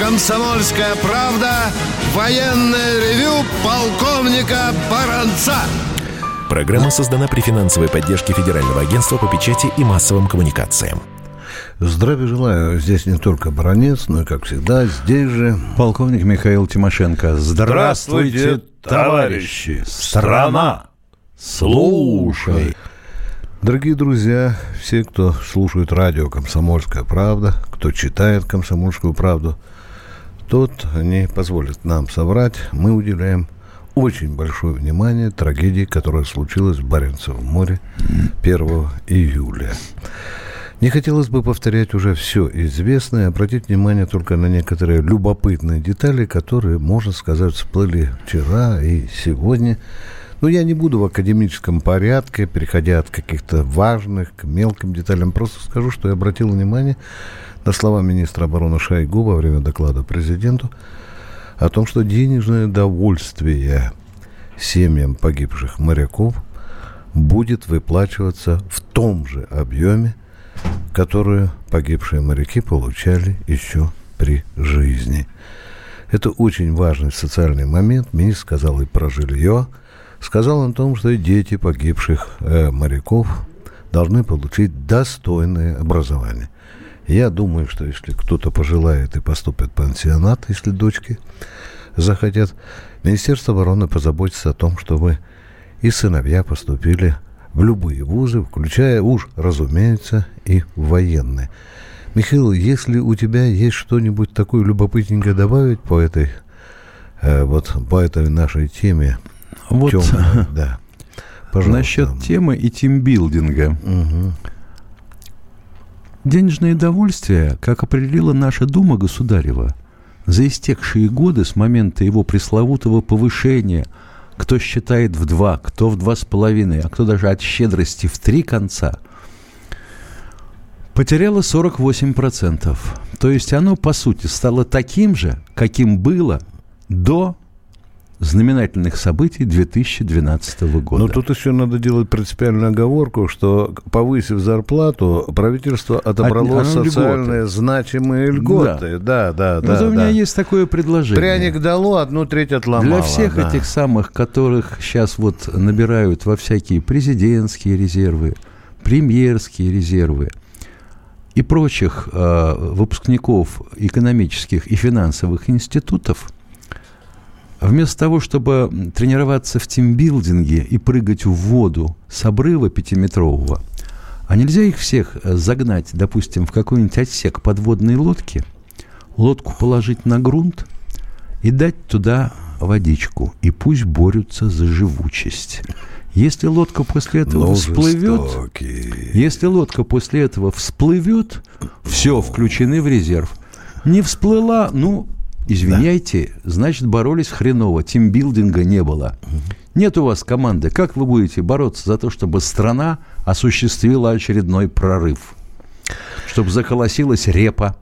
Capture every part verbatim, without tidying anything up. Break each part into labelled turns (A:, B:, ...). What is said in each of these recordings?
A: «Комсомольская правда» военное ревю полковника Баранца.
B: Программа создана при финансовой поддержке Федерального агентства по печати и массовым коммуникациям.
C: Здравия желаю. Здесь не только Баранец, но и, как всегда, здесь же
D: полковник Михаил Тимошенко.
C: Здравствуйте, товарищи! Страна, слушай! Дорогие друзья, все, кто слушает радио «Комсомольская правда», кто читает «Комсомольскую правду», тот не позволит нам соврать. Мы уделяем очень большое внимание трагедии, которая случилась в Баренцевом море первого июля. Не хотелось бы повторять уже все известное, обратить внимание только на некоторые любопытные детали, которые, можно сказать, всплыли вчера и сегодня. Но я не буду в академическом порядке, переходя от каких-то важных к мелким деталям, просто скажу, что я обратил внимание на слова министра обороны Шойгу во время доклада президенту о том, что денежное довольствие семьям погибших моряков будет выплачиваться в том же объеме, которую погибшие моряки получали еще при жизни. Это очень важный социальный момент. Министр сказал и про жилье. Сказал о том, что и дети погибших э, моряков должны получить достойное образование. Я думаю, что если кто-то пожелает и поступит в пансионат, если дочки захотят, Министерство обороны позаботится о том, чтобы и сыновья поступили в любые вузы, включая уж, разумеется, и военные. Михаил, если у тебя есть что-нибудь такое любопытненькое добавить по этой, э, вот, по этой нашей теме,
D: вот,
C: темной, да. Пожалуйста.
D: Насчет темы и тимбилдинга.
C: Угу.
D: Денежное довольствие, как определила наша Дума Государева, за истекшие годы с момента его пресловутого повышения, кто считает в два, кто в два с половиной, а кто даже от щедрости в три конца, потеряло сорок восемь процентов. То есть оно, по сути, стало таким же, каким было до знаменательных событий две тысячи двенадцатого года.
C: Но тут еще надо делать принципиальную оговорку, что, повысив зарплату, правительство отобрало От, социально значимые льготы. Да, да, да.
D: Вот
C: да,
D: у меня
C: да.
D: есть такое предложение.
C: Пряник дало, одну треть отломало.
D: Для всех
C: да. этих
D: самых, которых сейчас вот набирают во всякие президентские резервы, премьерские резервы и прочих э, выпускников экономических и финансовых институтов, вместо того, чтобы тренироваться в тимбилдинге и прыгать в воду с обрыва пятиметрового, а нельзя их всех загнать, допустим, в какой-нибудь отсек подводной лодки, лодку положить на грунт и дать туда водичку, и пусть борются за живучесть. Если лодка после этого
C: Но
D: всплывет,
C: жестокий.
D: если лодка после этого всплывет, все, включены в резерв. Не всплыла, ну... Извиняйте, да. Значит, боролись хреново, тимбилдинга не было. Нет у вас команды. Как вы будете бороться за то, чтобы страна осуществила очередной прорыв? Чтобы заколосилась репа?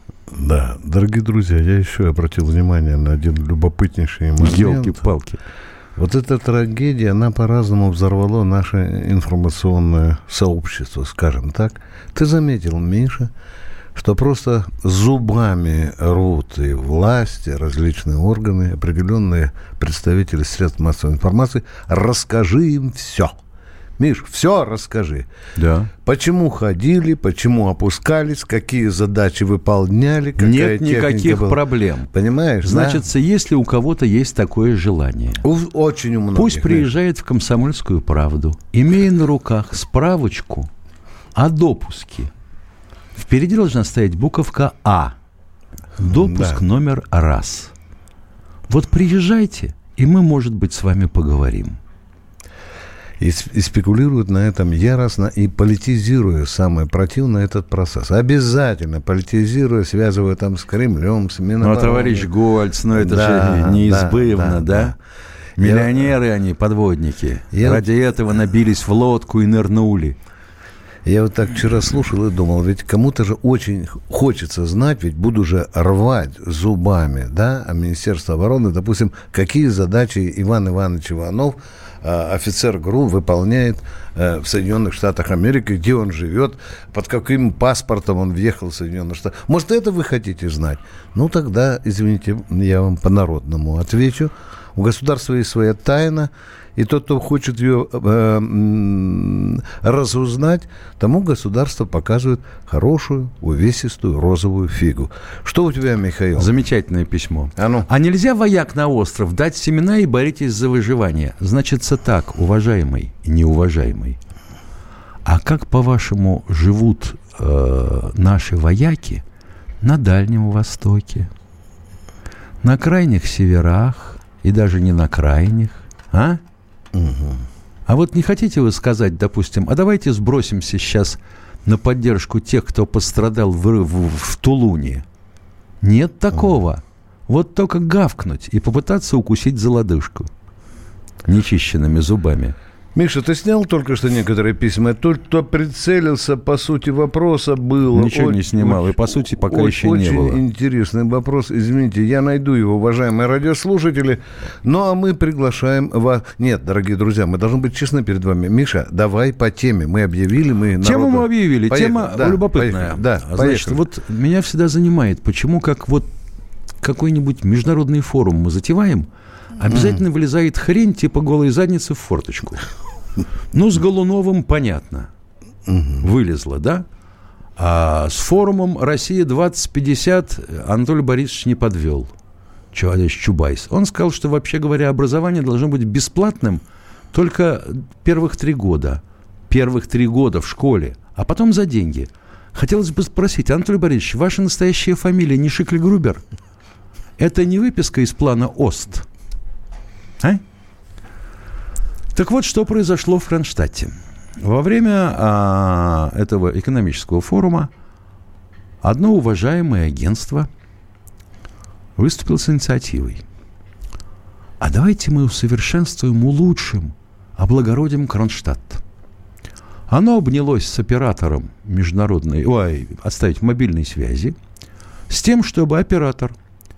C: Да, дорогие друзья, я еще обратил внимание на один любопытнейший момент.
D: Ёлки-палки.
C: Вот эта трагедия, она по-разному взорвала наше информационное сообщество, скажем так. Ты заметил, Миша, что просто зубами рвут и власти, различные органы, определенные представители средств массовой информации. Расскажи им все. Миш, все расскажи.
D: Да.
C: Почему ходили, почему опускались, какие задачи выполняли, какая
D: Нет
C: техника
D: никаких
C: была.
D: Проблем.
C: Понимаешь,
D: Значит,
C: да?
D: если у кого-то есть такое желание,
C: у, очень у многих.
D: Пусть приезжает в «Комсомольскую правду», имея на руках справочку о допуске. Впереди должна стоять буковка «А». Допуск да. номер раз. Вот приезжайте, и мы, может быть, с вами поговорим.
C: И, и спекулируют на этом яростно и политизируя, самое противное, этот процесс. Обязательно политизируя, связывая там с Кремлем, с Минобороны.
D: Ну, товарищ Гольц, ну это да, же неизбывно, да? да, да? да. Миллионеры Я... они, подводники. Я... Ради этого набились в лодку и нырнули.
C: Я вот так вчера слушал и думал, ведь кому-то же очень хочется знать, ведь буду же рвать зубами, да, а Министерство обороны, допустим, какие задачи Иван Иванович Иванов офицер ГРУ выполняет в Соединенных Штатах Америки, где он живет, под каким паспортом он въехал в Соединенные Штаты. Может, это вы хотите знать? Ну, тогда, извините, я вам по-народному отвечу. У государства есть своя тайна, и тот, кто хочет ее э, разузнать, тому государство показывает хорошую, увесистую розовую фигу. Что у тебя, Михаил?
D: Замечательное письмо.
C: А, ну?
D: А нельзя, вояк на остров, дать семена и боритесь за выживание? Значится так, уважаемый и неуважаемый. А как, по-вашему, живут э, наши вояки на Дальнем Востоке, на крайних северах и даже не на крайних, а? Угу. А вот не хотите вы сказать, допустим, а давайте сбросимся сейчас на поддержку тех, кто пострадал в, в, в Тулуне? Нет такого. Угу. Вот только гавкнуть и попытаться укусить за лодыжку нечищенными зубами.
C: Миша, ты снял только что некоторые письма? Тот, кто прицелился, по сути, вопроса было.
D: Ничего
C: очень,
D: не снимал,
C: очень,
D: и по сути пока
C: очень,
D: еще не было.
C: Очень интересный вопрос. Извините, я найду его, уважаемые радиослушатели. Ну, а мы приглашаем вас... Нет, дорогие друзья, мы должны быть честны перед вами. Миша, давай по теме. Мы объявили, мы... Народу...
D: Тему мы объявили,
C: поехали.
D: Тема
C: да,
D: любопытная.
C: Поехали. Да,
D: Значит,
C: поехали.
D: вот меня всегда занимает, почему как вот какой-нибудь международный форум мы затеваем, обязательно mm. вылезает хрень типа голой задницы в форточку. Ну, с Голуновым понятно. Угу. Вылезло, да? А с форумом «Россия двадцать пятьдесят» Анатолий Борисович не подвел. Товарищ Чубайс. Он сказал, что, вообще говоря, образование должно быть бесплатным только первых три года. Первых три года в школе, а потом за деньги. Хотелось бы спросить, Анатолий Борисович, ваша настоящая фамилия не Шикль-Грубер? Это не выписка из плана ОСТ? А? Так вот, что произошло в Кронштадте. Во время а, этого экономического форума одно уважаемое агентство выступило с инициативой. А давайте мы усовершенствуем, улучшим, облагородим Кронштадт. Оно обнялось с оператором международной, ой, отставить мобильной связи, с тем, чтобы оператор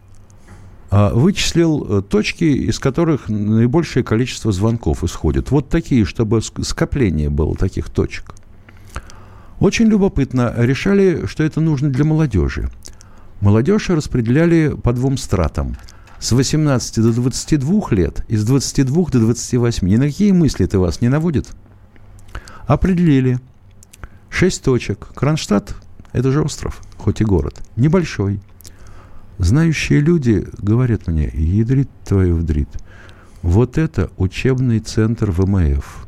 D: вычислил точки, из которых наибольшее количество звонков исходит. Вот такие, чтобы скопление было таких точек. Очень любопытно. Решали, что это нужно для молодежи. Молодежь распределяли по двум стратам. С восемнадцати до двадцати двух лет и с двадцати двух до двадцати восьми. Ни на какие мысли это вас не наводит? Определили. Шесть точек. Кронштадт – это же остров, хоть и город. Небольшой. Знающие люди говорят мне, ядрит твою вдрит, вот это учебный центр ВМФ.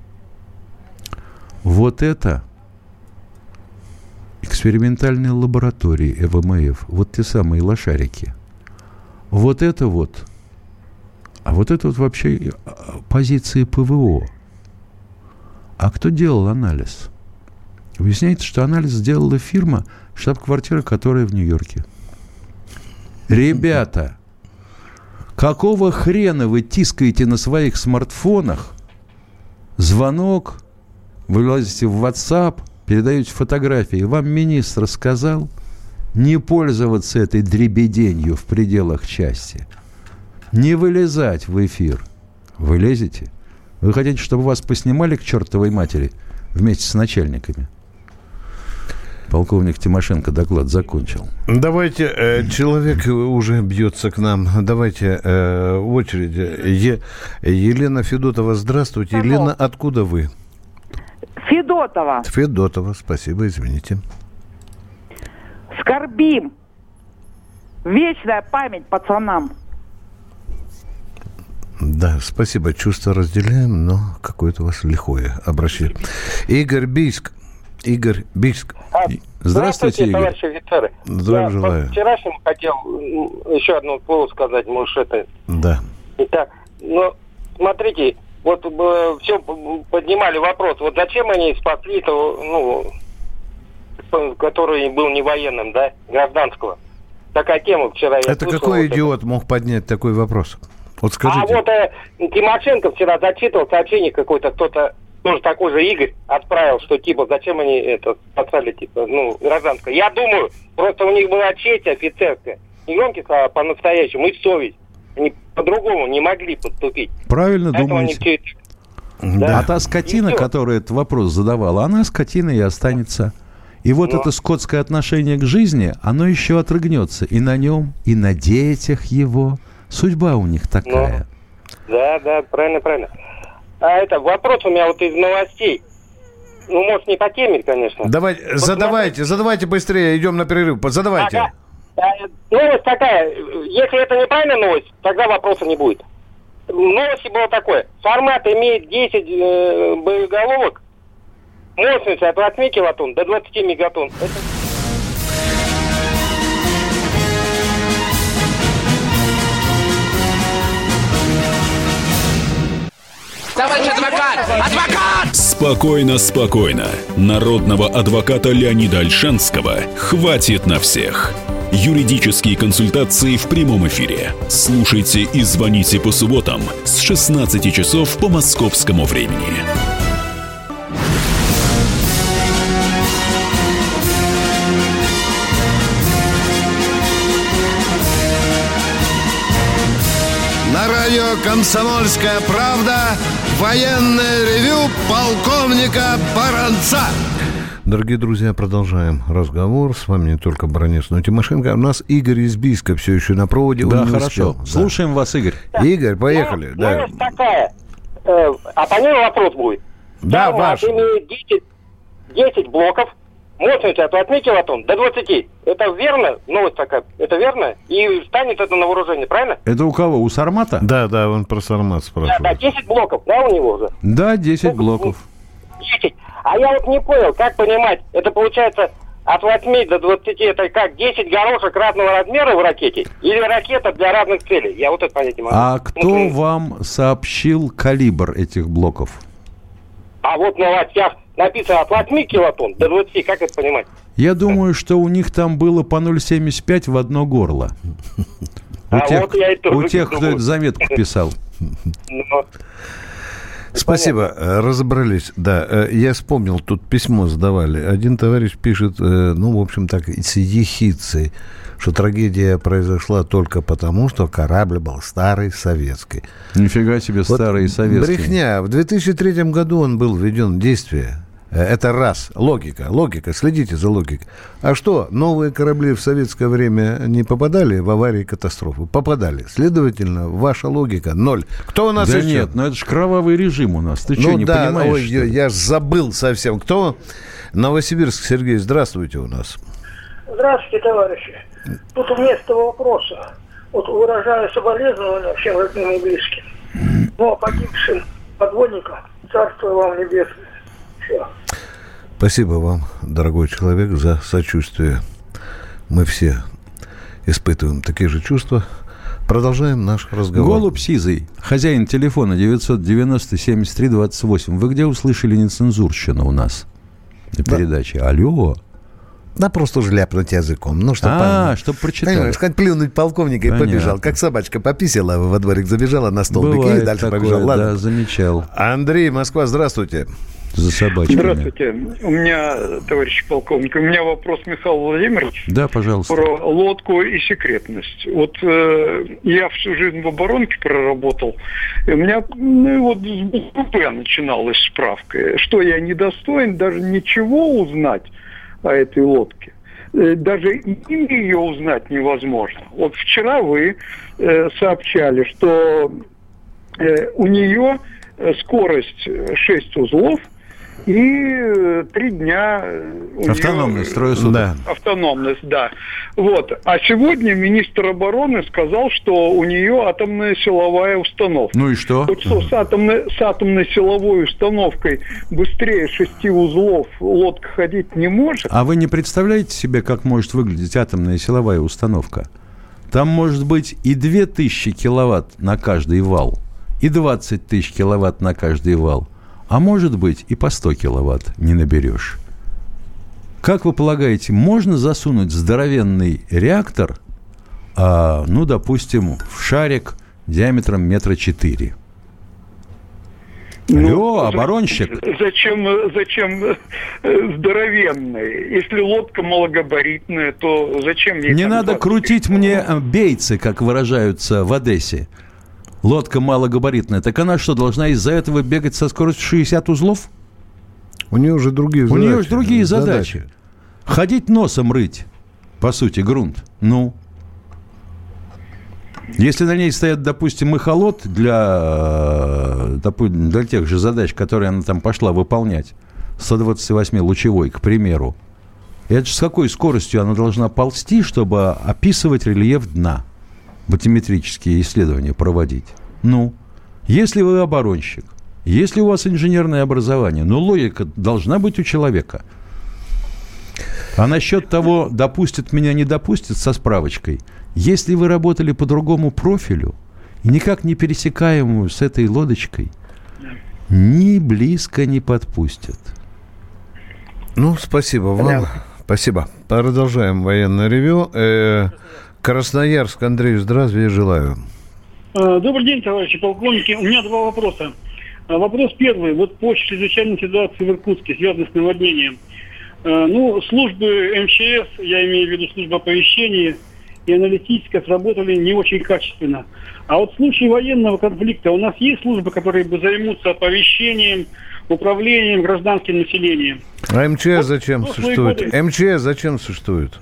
D: Вот это экспериментальные лаборатории ВМФ. Вот те самые лошарики. Вот это вот. А вот это вот вообще позиции ПВО. А кто делал анализ? Выясняется, что анализ сделала фирма, штаб-квартира которой в Нью-Йорке. Ребята, какого хрена вы тискаете на своих смартфонах звонок, вы лазите в WhatsApp, передаете фотографии. Вам министр сказал не пользоваться этой дребеденью в пределах части. Не вылезать в эфир. Вы лезете? Вы хотите, чтобы вас поснимали к чертовой матери вместе с начальниками? Полковник Тимошенко доклад закончил.
C: Давайте, э, человек уже бьется к нам. Давайте э, в очереди. Е, Елена Федотова, здравствуйте. Алло. Елена, откуда вы?
E: Федотова.
C: Федотова, спасибо, извините.
E: Скорбим. Вечная память пацанам.
C: Да, спасибо. Чувство разделяем, но какое-то у вас лихое обращение. Игорь Бийск. Игорь Бийск.
F: А,
D: здравствуйте, Игорь.
F: Товарищи офицеры.
C: Здравия
F: Я
C: желаю.
F: по вчерашнему хотел еще одно слово сказать, может, это...
C: Да.
F: Итак, ну, смотрите, вот э, все поднимали вопрос, вот зачем они спасли этого, ну, который был не военным, да, гражданского. Такая тема вчера я
C: Это
F: слышал,
C: какой
F: вот
C: идиот это. мог поднять такой вопрос? Вот скажите.
F: А вот э, Тимошенко вчера зачитывал сообщение какое-то, кто-то тоже такой же Игорь отправил, что типа зачем они это спасали, типа, ну, гражданское. Я думаю, просто у них была честь офицерская. Не громкие слова, по-настоящему, и совесть. Они по-другому не могли поступить.
D: Правильно
F: Поэтому
D: думаете.
F: они... Да.
D: А та скотина, которая этот вопрос задавала, она скотиной и останется. И вот
F: Но...
D: это скотское отношение к жизни, оно еще отрыгнется и на нем, и на детях его. Судьба у них такая.
F: Но... Да, да, правильно, правильно. А это вопрос у меня вот из новостей. Ну, может, не по теме, конечно.
C: Давай,
F: вот
C: задавайте,
F: смотри...
C: задавайте быстрее, идем на перерыв. Задавайте.
F: Ага. Новость такая. Если это неправильная новость, тогда вопроса не будет. Новость была такой. Формат имеет десять э, боеголовок. Мощность от восьми килотонн до двадцати мегатонн. Это...
G: Товарищ адвокат! Адвокат!
H: Спокойно, спокойно. Народного адвоката Леонида Ольшанского хватит на всех. Юридические консультации в прямом эфире. Слушайте и звоните по субботам с шестнадцати часов по московскому времени.
A: На радио «Комсомольская правда» военное ревю полковника Баранца.
C: Дорогие друзья, продолжаем разговор. С вами не только Баранец, но и Тимошенко. У нас Игорь из Бийска все еще на проводе.
D: Да,
C: Он
D: хорошо.
C: успел.
D: Слушаем да. вас, Игорь.
C: Игорь, поехали.
F: Ну,
C: да.
F: новость такая. Э, а по ней вопрос будет.
C: Да,
F: Формат
C: ваш.
F: имеет десять, десять блоков. Мощность от восьми килотонн до двадцати. Это верно? Новость такая. Это верно? И станет это на вооружение, правильно?
D: Это у кого? У Сармата?
C: Да, да, он про Сармат
F: Да,
C: спрашивает.
F: да, десять блоков, да, у него уже?
D: Да, десять блоков.
F: десять. А я вот не понял, как понимать, это получается от восьми до двадцати, это как десять горошек разного размера в ракете? Или ракета для разных целей? Я вот это понять не могу.
D: А кто
F: Ну,
D: вам сообщил калибр этих блоков?
F: А вот в новостях написано от восьми килотонн до двадцати, как это понимать?
D: Я думаю, что у них там было по ноль целых семьдесят пять в одно горло. У
F: А
D: тех,
F: вот я и тоже
D: у тех кто
F: думаю.
D: эту заметку писал.
F: Ну,
C: Спасибо, понятно. Разобрались. Да, я вспомнил, тут письмо задавали. Один товарищ пишет, ну, в общем, так, с ехицей, что трагедия произошла только потому, что корабль был старый, советский.
D: Нифига себе,
C: Вот
D: старый советский.
C: Брехня. В две тысячи третьем году он был введен в действие. Это раз. Логика. Логика. Следите за логикой. А что, новые корабли в советское время не попадали в аварии и катастрофы? Попадали. Следовательно, ваша логика ноль. Кто у нас
D: да
C: еще?
D: нет, но это же кровавый режим у нас. Ты
C: ну
D: что, не
C: да,
D: понимаешь?
C: ой, я, я ж забыл совсем. Кто? Новосибирск, Сергей, здравствуйте у нас.
I: Здравствуйте, товарищи. Тут вместо вопроса. Вот выражаю соболезнования всем родным и близким. Ну, а погибшим подводникам царство вам небесное. Все.
C: Спасибо вам, дорогой человек, за сочувствие. Мы все испытываем такие же чувства. Продолжаем наш разговор.
D: Голубь сизый, хозяин телефона девятьсот девяносто семьдесят три двадцать восемь. Вы где услышали нецензурщину у нас на
C: да.
D: передаче? Алло.
C: Да просто уже ляпнуть языком. Ну, что
D: а, чтобы прочитать.
C: Понимаешь, как плюнуть полковника и Понятно. побежал. Как собачка пописала, во дворик забежала на столбик
D: Бывает
C: и дальше
D: такое,
C: побежал. Ладно.
D: Да, замечал.
C: Андрей, Москва, здравствуйте.
D: За собачками.
I: Здравствуйте. У меня, товарищ полковник, у меня вопрос Михаил Владимирович.
D: Да, пожалуйста.
I: Про лодку и секретность. Вот э, я всю жизнь в оборонке проработал. И у меня ну, вот с БП начиналась справка, что я недостоин даже ничего узнать о этой лодке. Даже имя ее узнать невозможно. Вот вчера вы э, сообщали, что э, у нее скорость шесть узлов и три дня...
D: Автономность, трое суток.
C: Да.
I: Автономность, да. Вот. А сегодня министр обороны сказал, что у нее атомная силовая установка.
D: Ну и что?
I: Вот что, с атомной, с атомной силовой установкой быстрее шести узлов лодка ходить не может?
D: А вы не представляете себе, как может выглядеть атомная силовая установка? Там может быть и две тысячи киловатт на каждый вал, и двадцать тысяч киловатт на каждый вал. А может быть, и по сто киловатт не наберешь. Как вы полагаете, можно засунуть здоровенный реактор, а, ну, допустим, в шарик диаметром метра четыре?
I: Ну,
D: Алло, оборонщик.
I: Зачем, зачем здоровенный? Если лодка малогабаритная, то зачем ей...
D: Не надо крутить мне бейцы, как выражаются в Одессе. лодка малогабаритная, так она что, должна из-за этого бегать со скоростью шестьдесят узлов?
C: У нее уже другие
D: У
C: задачи.
D: нее уже другие задачи.
C: задачи.
D: Ходить носом рыть, по сути, грунт. Ну, если на ней стоят, допустим, эхолот для, для тех же задач, которые она там пошла выполнять, сто двадцать восемь лучевой, к примеру, это же с какой скоростью она должна ползти, чтобы описывать рельеф дна, батиметрические исследования проводить? Ну, если вы оборонщик, если у вас инженерное образование, ну, логика должна быть у человека. А насчет того, допустит меня, не допустит, со справочкой. Если вы работали по другому профилю, никак не пересекаемую с этой лодочкой, ни близко не подпустят.
C: Ну, спасибо вам. Да. Спасибо. Продолжаем военное ревю. Э, Красноярск. Андрей, здравствуйте, желаю.
J: Добрый день, товарищи полковники. У меня два вопроса. Вопрос первый. Вот по чрезвычайной ситуации в Иркутске, связанной с наводнением. Ну, службы эм че эс, я имею в виду службу оповещения и аналитическая, сработали не очень качественно. А вот в случае военного конфликта у нас есть службы, которые бы займутся оповещением, управлением гражданским населением?
C: А эм че эс зачем
J: вот,
C: существует?
J: годы...
C: эм че эс зачем существует?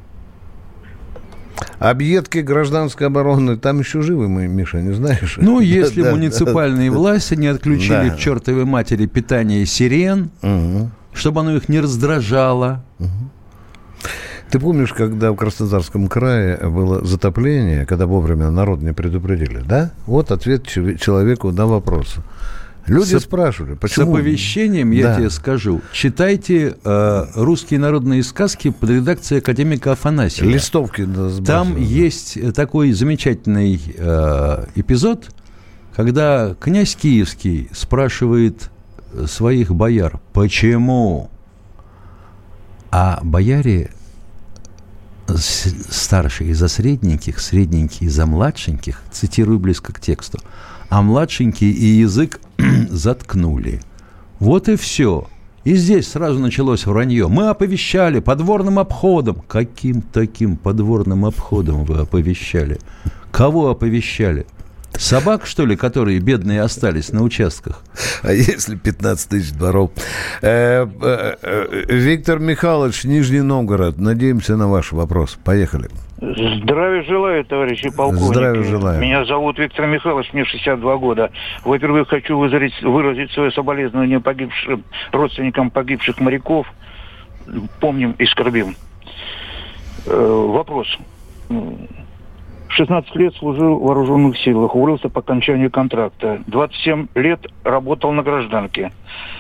C: Объедки гражданской обороны, там еще живы мы, Миша, не знаешь?
D: Ну, если да, муниципальные да, власти не отключили да. к чертовой матери питание сирен, угу. чтобы оно их не раздражало.
C: Угу. Ты помнишь, когда в Краснодарском крае было затопление, когда вовремя народ не предупредили, да? Вот ответ человеку на вопрос. Люди с, спрашивали, почему...
D: С оповещением, я да. тебе скажу, читайте э, русские народные сказки под редакцией академика Афанасьева.
C: Листовки. Да,
D: там да. есть такой замечательный э, эпизод, когда князь Киевский спрашивает своих бояр, почему? А бояре старшие за средненьких, средненькие за младшеньких, цитирую близко к тексту, а младшенькие и язык заткнули. Вот и все. И здесь сразу началось вранье. Мы оповещали подворным обходом. Каким таким подворным обходом вы оповещали? Кого оповещали? Собак, что ли, которые бедные остались на участках?
C: А если пятнадцать тысяч дворов? Э, э, э, Виктор Михайлович, Нижний Новгород. Надеемся на ваш вопрос. Поехали.
K: Здравия желаю, товарищи полковники.
C: Здравия желаю.
K: Меня зовут Виктор Михайлович, мне шестьдесят два года. Во-первых, хочу выразить, выразить свое соболезнование погибшим, родственникам погибших моряков. Помним и скорбим. Э, вопрос. шестнадцать лет служил в вооруженных силах, уволился по окончанию контракта. двадцать семь лет работал на гражданке.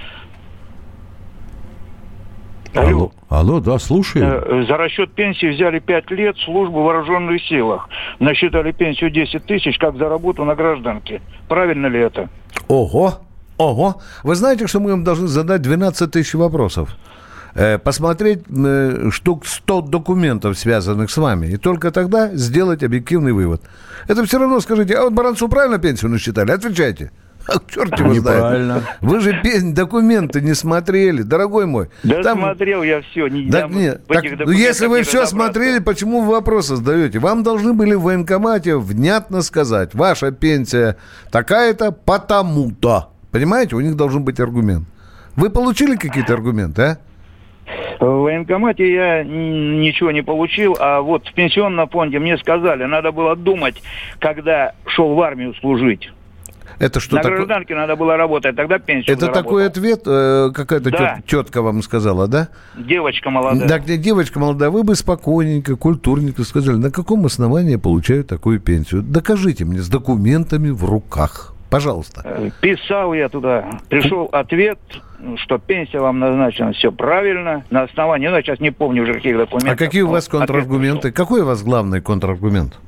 D: Алло, алло, да, слушаю.
K: За расчет пенсии взяли пять лет службы в вооруженных силах. Насчитали пенсию десять тысяч, как за работу на гражданке. Правильно ли это?
C: Ого, ого. Вы знаете, что мы им должны задать двенадцать тысяч вопросов? Посмотреть штук сто документов, связанных с вами, и только тогда сделать объективный вывод. Это все равно скажите, а вот Баранцу правильно пенсию насчитали? Отвечайте. А черт его знает. Вы же документы не смотрели, дорогой мой.
K: Да там... смотрел я все. Не,
C: так, нет, так, если вы все смотрели, почему вы вопросы задаете? Вам должны были в военкомате внятно сказать, ваша пенсия такая-то потому-то. Понимаете, у них должен быть аргумент. Вы получили какие-то аргументы, а?
K: В военкомате я ничего не получил, а вот в пенсионном фонде мне сказали, надо было думать, когда шел в армию служить.
C: Это что
K: На
C: такое?
K: гражданке надо было работать, тогда пенсию
C: Это
K: заработал.
C: такой ответ, э, какая-то
K: да.
C: тет, тетка вам сказала, да?
K: Девочка молодая.
C: Да, девочка молодая, вы бы спокойненько, культурненько сказали, на каком основании я получаю такую пенсию? Докажите мне с документами в руках. Пожалуйста.
K: Писал я туда. Пришел ответ, что пенсия вам назначена, все правильно. На основании, ну, я сейчас не помню уже каких документов.
C: А какие у вас контраргументы? Какой у вас главный контраргумент?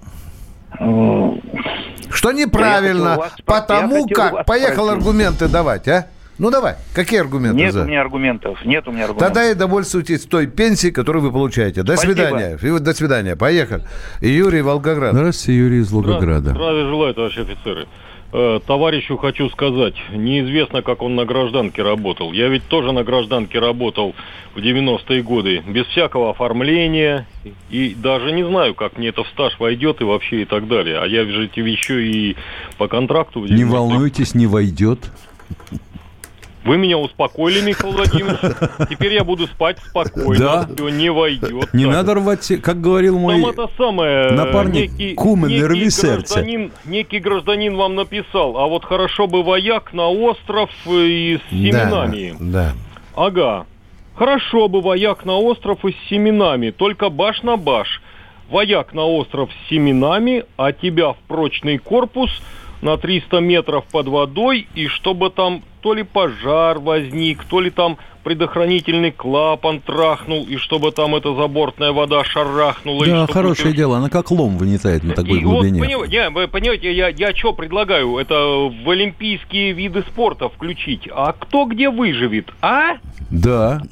C: Что неправильно, вас, потому как... Поехал спросить. Аргументы давать, а? Ну, давай, какие аргументы?
K: Нет
C: за?
K: у меня аргументов, нет у меня аргументов.
C: Тогда и довольствуйтесь той пенсией, которую вы получаете. До Спасибо. свидания. До свидания, поехали. Юрий, Волгоград.
D: Здравствуйте, Юрий из Волгограда.
L: Здравия желаю, товарищи офицеры. Э, товарищу хочу сказать, неизвестно, как он на гражданке работал. Я ведь тоже на гражданке работал в девяностые годы, без всякого оформления, и даже не знаю, как мне это в стаж войдет и вообще и так далее. А я же еще и по контракту...
D: Не волнуйтесь, не войдет.
L: Вы меня успокоили, Михаил Владимирович. Теперь я буду спать спокойно. Да. Все, не войдет.
D: Не так. Надо рвать, как говорил мой
L: Там это самое,
D: напарник,
L: некий,
D: кумен,
L: некий
D: рви сердце.
L: Гражданин, некий гражданин вам написал, а вот хорошо бы вояк на остров и с семенами.
C: Да, да.
L: Ага. Хорошо бы вояк на остров и с семенами, только баш на баш. Вояк на остров с семенами, а тебя в прочный корпус на триста метров под водой, и чтобы там то ли пожар возник, то ли там предохранительный клапан трахнул, и чтобы там эта забортная вода шарахнула.
D: Да,
L: и
D: хорошее дело, она как лом вынетает на такой
L: и
D: глубине.
L: Вот, понимаете, вы понимаете, я, я что предлагаю? Это в олимпийские виды спорта включить. А кто где выживет, а?
D: Да.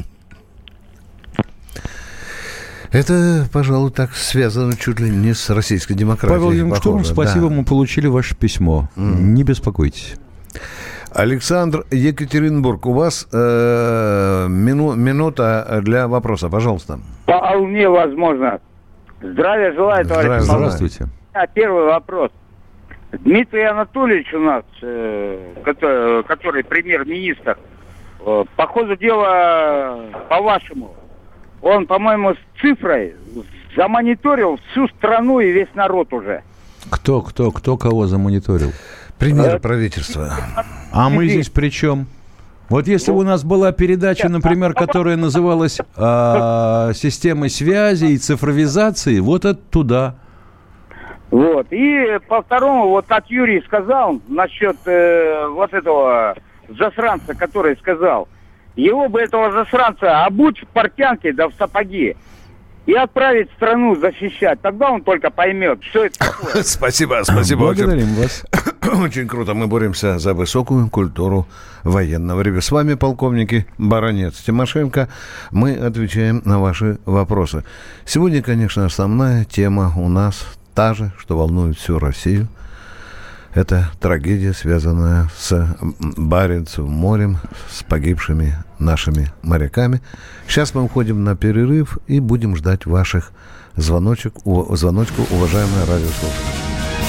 C: Это, пожалуй, так связано чуть ли не с российской демократией.
D: Павел Юнгштурм, спасибо, да. Мы получили ваше письмо. Mm. Не беспокойтесь.
C: Александр, Екатеринбург, у вас э, мину, минута для вопроса, пожалуйста.
M: Вполне возможно. Здравия желаю, товарищ.
D: Здравствуйте.
M: Первый вопрос. Дмитрий Анатольевич у нас, э, который, который премьер-министр, э, по ходу дела, по-вашему, он, по-моему, с цифрой замониторил всю страну и весь народ уже.
D: Кто, кто, кто кого замониторил?
C: Премьер а, правительства.
D: А мы здесь при чем? Вот если бы у нас была передача, например, которая называлась а, «Системой связи и цифровизации», вот это туда.
M: Вот. И по второму, вот как Юрий сказал насчет э, вот этого засранца, который сказал, его бы, этого засранца, обуть в портянки да в сапоги и отправить страну защищать. Тогда он только поймет, что это такое.
C: Спасибо, спасибо.
D: Благодарим вас.
C: Очень круто. Мы боремся за высокую культуру военного ревю. С вами полковники Баранец, Тимошенко. Мы отвечаем на ваши вопросы. Сегодня, конечно, основная тема у нас та же, что волнует всю Россию. Это трагедия, связанная с Баренцевым морем, с погибшими нашими моряками. Сейчас мы уходим на перерыв и будем ждать ваших звоночек, звоночков, уважаемые радиослушатели.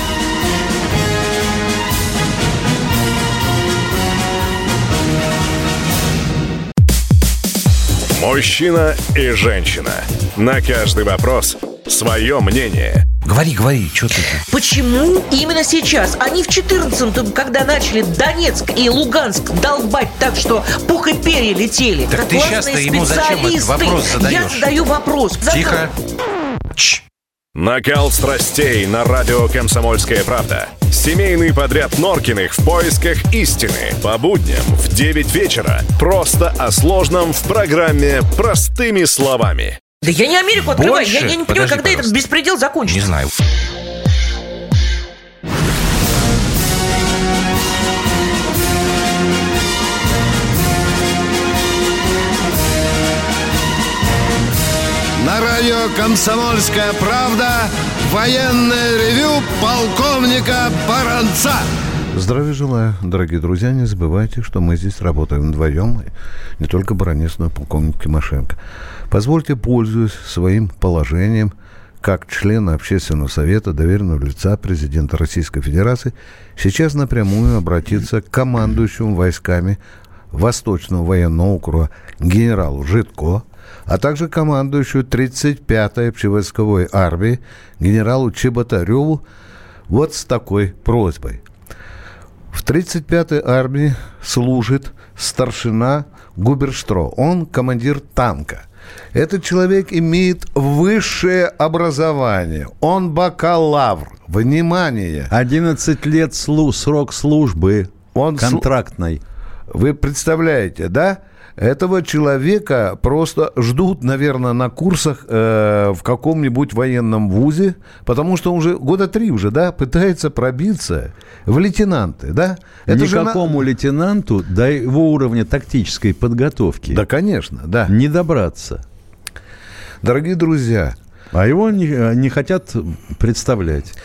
B: Мужчина и женщина. На каждый вопрос свое мнение.
N: Говори, говори, что ты...
O: Почему именно сейчас? Они в четырнадцатом, когда начали Донецк и Луганск долбать так, что пух и перья летели.
N: Так ты сейчас-то ему зачем этот вопрос задаешь?
O: Я задаю вопрос.
N: Тихо.
B: Чш. Накал страстей на радио «Комсомольская правда». Семейный подряд Норкиных в поисках истины. По будням в девять вечера. Просто о сложном в программе «Простыми словами».
O: Да я не Америку открываю,
N: Больше?
O: я, я не понимаю,
N: Подожди,
O: когда
N: пожалуйста.
O: этот беспредел закончится.
N: Не знаю.
A: На радио «Комсомольская правда» военное ревю полковника Баранца.
C: Здравия желаю, дорогие друзья. Не забывайте, что мы здесь работаем вдвоем. Не только Баранец, но и полковник Тимошенко. Позвольте, пользуясь своим положением, как члена Общественного совета, доверенного лица президента Российской Федерации, сейчас напрямую обратиться к командующему войсками Восточного военного округа генералу Житко, а также командующую тридцать пятой общевойсковой армии генералу Чеботареву вот с такой просьбой. В тридцать пятой армии служит старшина Губерштро. Он командир танка. Этот человек имеет высшее образование. Он бакалавр. Внимание!
D: одиннадцать лет слу- срок службы
C: Он
D: контрактной.
C: Сл- Вы представляете, да? Этого человека просто ждут, наверное, на курсах э, в каком-нибудь военном вузе, потому что он уже года три уже, да, пытается пробиться в лейтенанты, да? Это
D: Никакому
C: же на...
D: лейтенанту до его уровня тактической подготовки.
C: Да, конечно, да.
D: Не добраться.
C: Дорогие друзья.
D: А его не, не хотят представлять.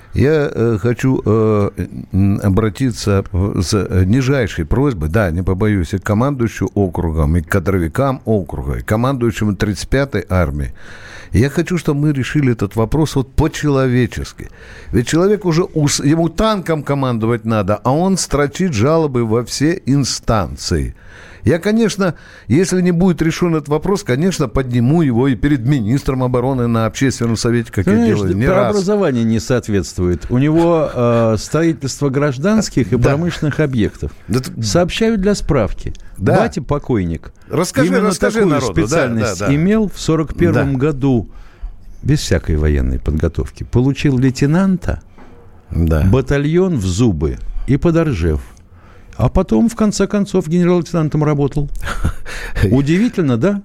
C: Я э, хочу э, обратиться с нижайшей просьбой, да, не побоюсь, и к командующему округом, и к кадровикам округа, и к командующему тридцать пятой армии. Я хочу, чтобы мы решили этот вопрос вот по-человечески. Ведь человек уже, ему танком командовать надо, а он строчит жалобы во все инстанции. Я, конечно, если не будет решен этот вопрос, конечно, подниму его и перед министром обороны на общественном совете, как Конечно, я делаю не раз.
D: Образование не соответствует. У него э, строительство гражданских и да. промышленных объектов. Да. Сообщаю для справки. Да. Батя покойник.
C: Расскажи,
D: Именно
C: расскажи
D: такую
C: народу.
D: специальность
C: да, да, да.
D: имел в сорок первом да. году, без всякой военной подготовки. Получил лейтенанта, да. батальон в зубы и подоржев. А потом, в конце концов, генерал-лейтенантом работал. Удивительно, да?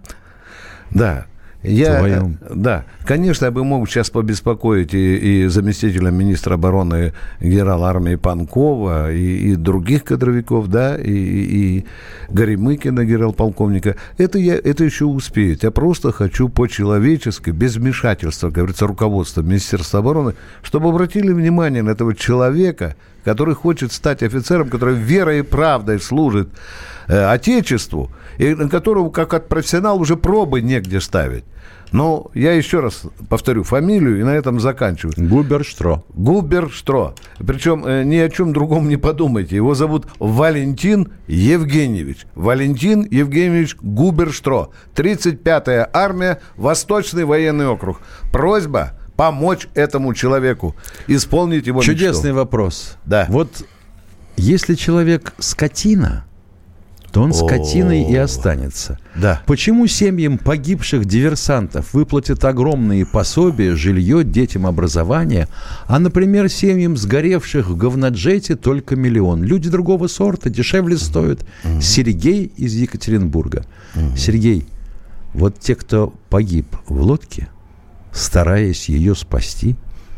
C: Да. Я, да, конечно, я бы мог сейчас побеспокоить и, и заместителя министра обороны генерала армии Панкова, и, и других кадровиков, да, и, и Горемыкина, генерал-полковника. Это, я, это еще успеет. Я просто хочу по-человечески, без вмешательства, как говорится, руководства Министерства обороны, чтобы обратили внимание на этого человека, который хочет стать офицером, который верой и правдой служит э, Отечеству, и на которого, как от профессионала, уже пробы негде ставить. Но я еще раз повторю фамилию и на этом заканчиваю.
D: Губерштро.
C: Губерштро. Причем э, ни о чем другом не подумайте. Его зовут Валентин Евгеньевич. Валентин Евгеньевич Губерштро. тридцать пятая армия, Восточный военный округ. Просьба помочь этому человеку исполнить его мечту.
D: Чудесный вопрос.
C: Да.
D: Вот если человек скотина, то он скотиной и останется.
C: Да.
D: Почему семьям погибших диверсантов выплатят огромные пособия, жилье, детям образование, а, например, семьям сгоревших в говноджете только миллион? Люди другого сорта дешевле стоят. Mm-hmm. Сергей из Екатеринбурга. Mm-hmm. Сергей, вот те, кто погиб в лодке, стараясь ее спасти,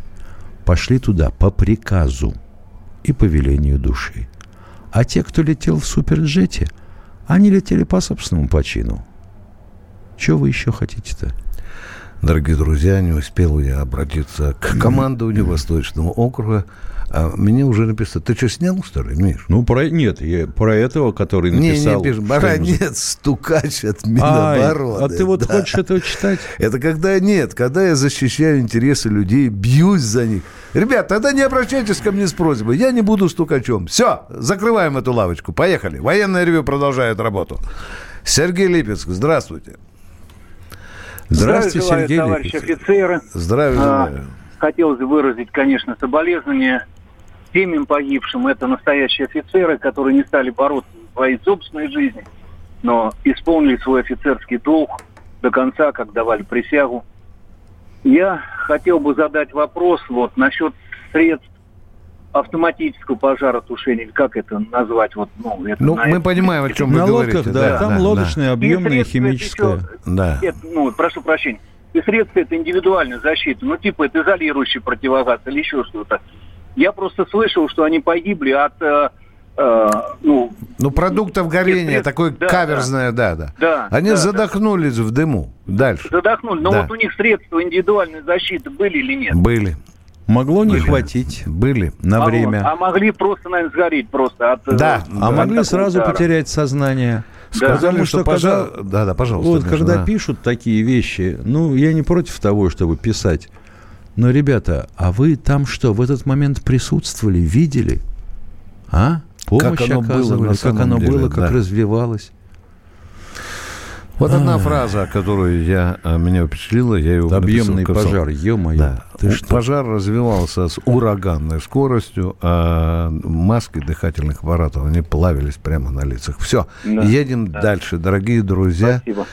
D: пошли туда по приказу и по велению души. А те, кто летел в суперджете, они летели по собственному почину. Чего вы еще хотите-то?
C: Дорогие друзья, не успел я обратиться к командованию Восточного округа. А мне уже написано. Ты что, снял, что ли, Миш?
D: Ну, про... нет, я про этого, который написал.
C: Не, не, пишем. Баранец, стукач от Минобороны.
D: А, а ты вот да. хочешь этого читать?
C: Это когда нет, когда я защищаю интересы людей, бьюсь за них. Ребят, тогда не обращайтесь ко мне с просьбой. Я не буду стукачом. Все, закрываем эту лавочку. Поехали. Военное ревью продолжает работу. Сергей Липецк, здравствуйте.
D: Здравствуйте,
P: Здравия
D: Сергей
P: желаю, товарищи
D: Липецк.
P: офицеры.
C: Здравия желаю.
P: А, хотелось бы выразить, конечно, соболезнования семьям погибшим. Это настоящие офицеры, которые не стали бороться за свои собственные жизни, но исполнили свой офицерский долг до конца, как давали присягу. Я хотел бы задать вопрос вот насчет средств автоматического пожаротушения, или как это назвать? Вот, ну, это
C: ну мы понимаем, о чем вы
D: на
C: говорите.
D: Лодках, да,
C: да,
D: там
C: да,
D: лодочное,
C: да.
D: объемное, химическое.
P: Еще,
C: да.
P: это, ну, прошу прощения. И средства это индивидуальная защита, ну, типа это изолирующий противогаз или еще что-то. Я просто слышал, что они погибли от... Э, э, ну,
C: ну, продуктов горения,
P: средств,
C: такое
P: да,
C: каверзное, да, да.
P: да.
C: Они
P: да,
C: задохнулись да. в дыму. Дальше.
P: Задохнулись. Но
C: да.
P: вот у них средства индивидуальной защиты были или нет?
C: Были.
D: Могло не
C: Были.
D: хватить.
C: Были.
D: На
P: а
D: время.
P: Вот, а могли просто, наверное, сгореть просто от...
C: Да.
D: А
P: от
D: могли сразу
P: удара.
D: потерять сознание.
C: Сказали,
D: Потому
C: что,
D: что
C: пожар...
D: когда,
C: да, да, пожалуйста.
D: вот,
C: Миша,
D: когда
C: да.
D: пишут такие вещи, ну, я не против того, чтобы писать. Но, ребята, а вы там что, в этот момент присутствовали, видели? А? Помощь
C: как оно
D: оказывали,
C: было,
D: как оно
C: деле,
D: было,
C: да.
D: как развивалось.
C: Вот одна А-а-а. фраза, которую я, меня впечатлила, я ее
D: Объемный пожар, ё-моё.
C: Да.
D: Ты что?
C: Пожар развивался с ураганной скоростью, а маски дыхательных аппаратов, они плавились прямо на лицах. Все, да. едем да. дальше, дорогие друзья.
P: Спасибо.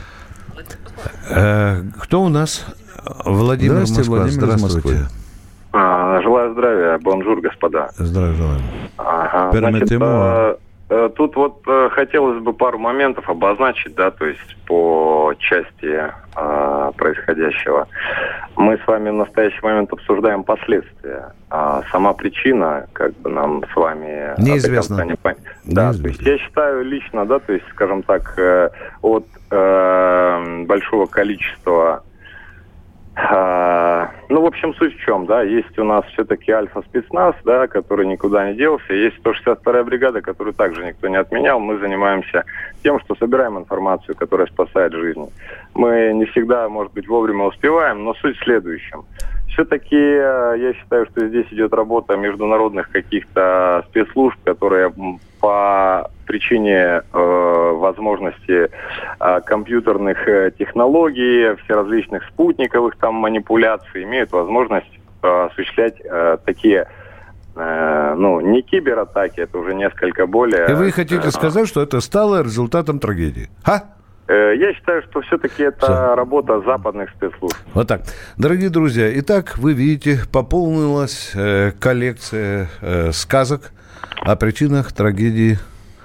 C: Э, кто у нас? Владимир
D: Здравствуйте,
C: Москва.
D: Владимир
C: Здравствуйте.
Q: А, желаю здравия, бонжур, господа.
C: Здравия желаю.
Q: Ага, значит, а, а, тут вот а, хотелось бы пару моментов обозначить, да, то есть по части а, происходящего. Мы с вами в настоящий момент обсуждаем последствия. А сама причина, как бы нам с вами...
C: Неизвестно.
Q: Не пон... Да, то есть я считаю лично, да, то есть, скажем так, э, от э, большого количества А, ну, в общем, суть в чем, да, есть у нас все-таки альфа-спецназ, да, который никуда не делся, есть сто шестьдесят вторая бригада, которую также никто не отменял, мы занимаемся тем, что собираем информацию, которая спасает жизни. Мы не всегда, может быть, вовремя успеваем, но суть в следующем. Все-таки я считаю, что здесь идет работа международных каких-то спецслужб, которые по причине э, возможности э, компьютерных э, технологий, всеразличных спутниковых там манипуляций имеют возможность э, осуществлять э, такие, э, ну, не кибератаки, это уже несколько более...
C: И вы хотите
Q: э,
C: сказать, что это стало результатом трагедии? А?
Q: Я считаю, что все-таки это Все. работа западных спецслужб.
C: Вот так. Дорогие друзья, итак, вы видите, пополнилась э, коллекция э, сказок о причинах трагедии